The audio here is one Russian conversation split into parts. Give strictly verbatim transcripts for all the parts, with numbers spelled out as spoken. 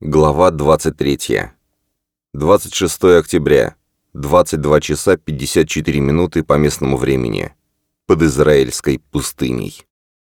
Глава двадцать третья. двадцать шестое октября. двадцать два часа пятьдесят четыре минуты по местному времени. Под израильской пустыней.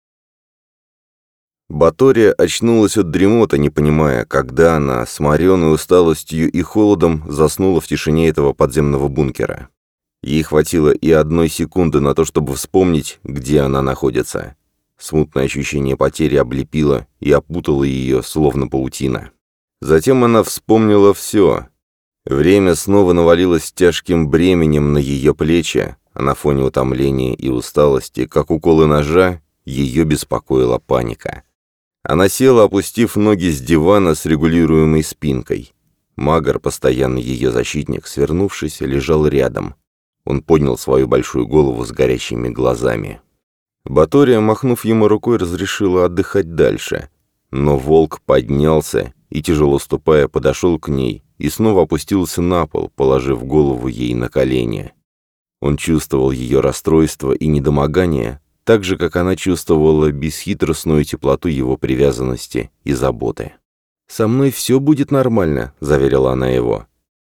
Батория очнулась от дремота, не понимая, когда она, сморенной усталостью и холодом, заснула в тишине этого подземного бункера. Ей хватило и одной секунды на то, чтобы вспомнить, где она находится. Смутное ощущение потери облепило и опутало ее, словно паутина. Затем она вспомнила все. Время снова навалилось тяжким бременем на ее плечи, а на фоне утомления и усталости, как уколы ножа, ее беспокоила паника. Она села, опустив ноги с дивана с регулируемой спинкой. Магар, постоянный ее защитник, свернувшись, лежал рядом. Он поднял свою большую голову с горящими глазами. Батория, махнув ему рукой, разрешила отдыхать дальше. Но волк поднялся и, тяжело ступая, подошел к ней и снова опустился на пол, положив голову ей на колени. Он чувствовал ее расстройство и недомогание, так же, как она чувствовала бесхитростную теплоту его привязанности и заботы. «Со мной все будет нормально», — заверила она его.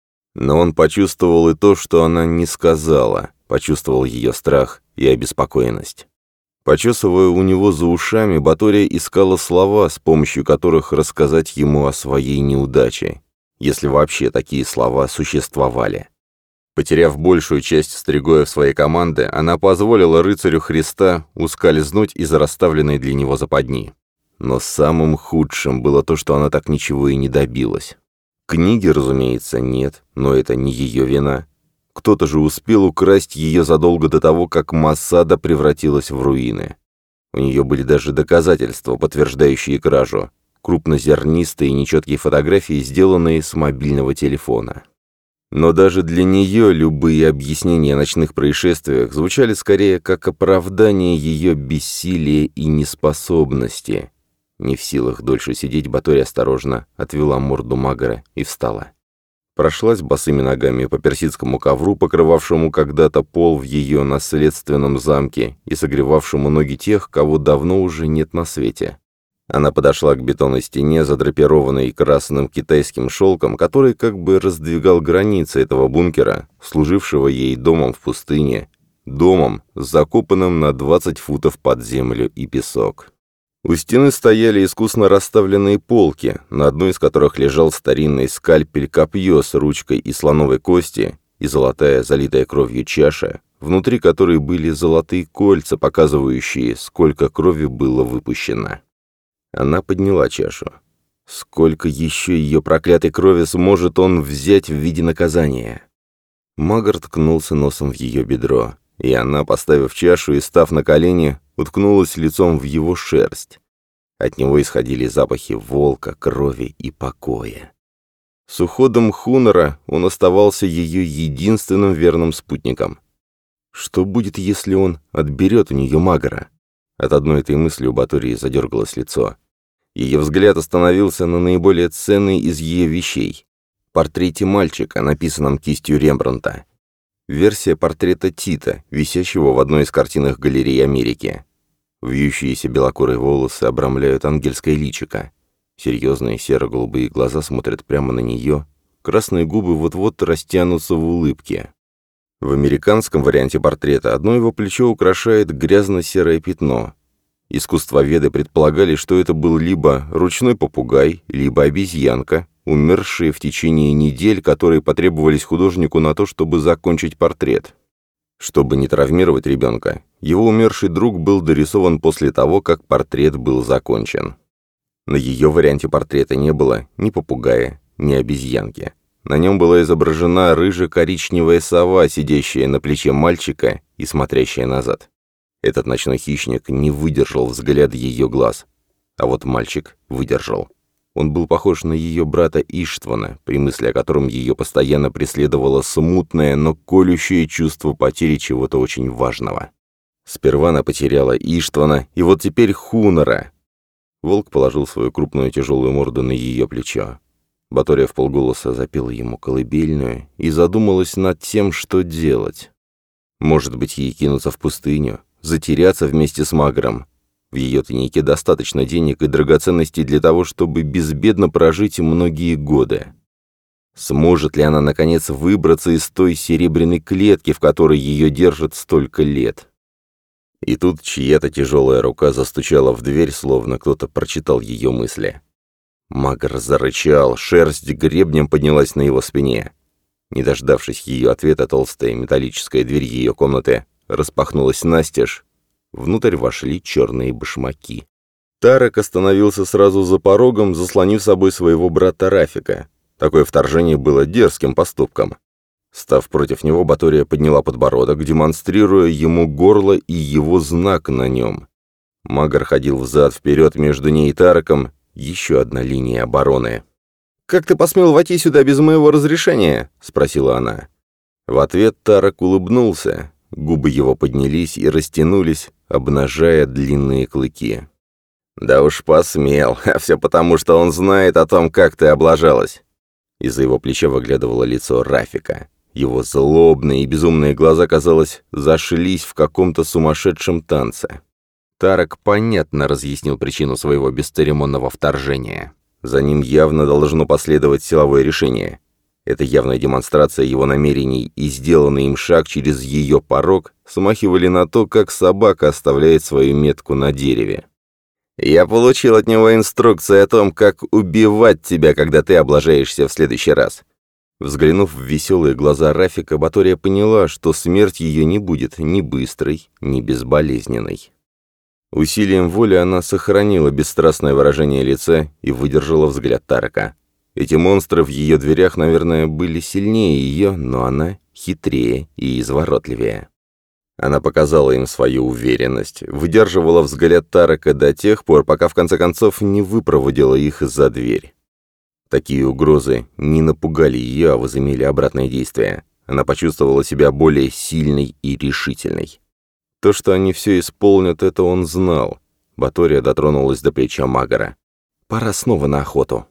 Но он почувствовал и то, что она не сказала, почувствовал ее страх и обеспокоенность. Почесывая у него за ушами, Батория искала слова, с помощью которых рассказать ему о своей неудаче, если вообще такие слова существовали. Потеряв большую часть стригоев своей команды, она позволила рыцарю Христа ускользнуть из расставленной для него западни. Но самым худшим было то, что она так ничего и не добилась. Книги, разумеется, нет, но это не ее вина. Кто-то же успел украсть ее задолго до того, как Масада превратилась в руины. У нее были даже доказательства, подтверждающие кражу. Крупнозернистые и нечеткие фотографии, сделанные с мобильного телефона. Но даже для нее любые объяснения о ночных происшествиях звучали скорее как оправдание ее бессилия и неспособности. Не в силах дольше сидеть, Батория осторожно отвела морду Магара и встала. Прошлась босыми ногами по персидскому ковру, покрывавшему когда-то пол в ее наследственном замке и согревавшему ноги тех, кого давно уже нет на свете. Она подошла к бетонной стене, задрапированной красным китайским шелком, который как бы раздвигал границы этого бункера, служившего ей домом в пустыне, домом, закопанным на двадцать футов под землю и песок. У стены стояли искусно расставленные полки, на одной из которых лежал старинный скальпель-копье с ручкой из слоновой кости и золотая, залитая кровью чаша, внутри которой были золотые кольца, показывающие, сколько крови было выпущено. Она подняла чашу. Сколько еще ее проклятой крови сможет он взять в виде наказания? Магар ткнулся носом в ее бедро, и она, поставив чашу и став на колени, уткнулась лицом в его шерсть. От него исходили запахи волка, крови и покоя. С уходом Хуннера он оставался ее единственным верным спутником. Что будет, если он отберет у нее Магара? От одной этой мысли у Батории задергалось лицо. Ее взгляд остановился на наиболее ценной из ее вещей — портрете мальчика, написанном кистью Рембрандта. Версия портрета Тита, висящего в одной из картинных галерей Америки. Вьющиеся белокурые волосы обрамляют ангельское личико. Серьезные серо-голубые глаза смотрят прямо на нее, красные губы вот-вот растянутся в улыбке. В американском варианте портрета одно его плечо украшает грязно-серое пятно. Искусствоведы предполагали, что это был либо ручной попугай, либо обезьянка, умершие в течение недель, которые потребовались художнику на то, чтобы закончить портрет. Чтобы не травмировать ребенка, его умерший друг был дорисован после того, как портрет был закончен. На ее варианте портрета не было ни попугая, ни обезьянки. На нем была изображена рыже-коричневая сова, сидящая на плече мальчика и смотрящая назад. Этот ночной хищник не выдержал взгляд ее глаз, а вот мальчик выдержал. Он был похож на ее брата Иштвана, при мысли о котором ее постоянно преследовало смутное, но колющее чувство потери чего-то очень важного. Сперва она потеряла Иштвана, и вот теперь Хуннера. Волк положил свою крупную тяжелую морду на ее плечо. Батория вполголоса запела ему колыбельную и задумалась над тем, что делать. Может быть, ей кинуться в пустыню, затеряться вместе с Магаром. В ее тайнике достаточно денег и драгоценностей для того, чтобы безбедно прожить многие годы. Сможет ли она, наконец, выбраться из той серебряной клетки, в которой ее держат столько лет? И тут чья-то тяжелая рука застучала в дверь, словно кто-то прочитал ее мысли. Магр зарычал, шерсть гребнем поднялась на его спине. Не дождавшись ее ответа, толстая металлическая дверь ее комнаты распахнулась настежь. Внутрь вошли черные башмаки. Тарек остановился сразу за порогом, заслонив собой своего брата Рафика. Такое вторжение было дерзким поступком. Став против него, Батория подняла подбородок, демонстрируя ему горло и его знак на нем. Магр ходил взад-вперед между ней и Тареком, еще одна линия обороны. «Как ты посмел войти сюда без моего разрешения?» — спросила она. В ответ Тарек улыбнулся. Губы его поднялись и растянулись, обнажая длинные клыки. «Да уж посмел, а все потому, что он знает о том, как ты облажалась». Из-за его плеча выглядывало лицо Рафика. Его злобные и безумные глаза, казалось, зашлись в каком-то сумасшедшем танце. Тарек понятно разъяснил причину своего бесцеремонного вторжения. За ним явно должно последовать силовое решение. Эта явная демонстрация его намерений и сделанный им шаг через ее порог смахивали на то, как собака оставляет свою метку на дереве. «Я получил от него инструкции о том, как убивать тебя, когда ты облажаешься в следующий раз». Взглянув в веселые глаза Рафика, Батория поняла, что смерть ее не будет ни быстрой, ни безболезненной. Усилием воли она сохранила бесстрастное выражение лица и выдержала взгляд Тарека. Эти монстры в ее дверях, наверное, были сильнее ее, но она хитрее и изворотливее. Она показала им свою уверенность, выдерживала взгляд Тарека до тех пор, пока в конце концов не выпроводила их за дверь. Такие угрозы не напугали ее, а возымели обратное действие. Она почувствовала себя более сильной и решительной. То, что они все исполнят, это он знал. Батория дотронулась до плеча Магора. «Пора снова на охоту».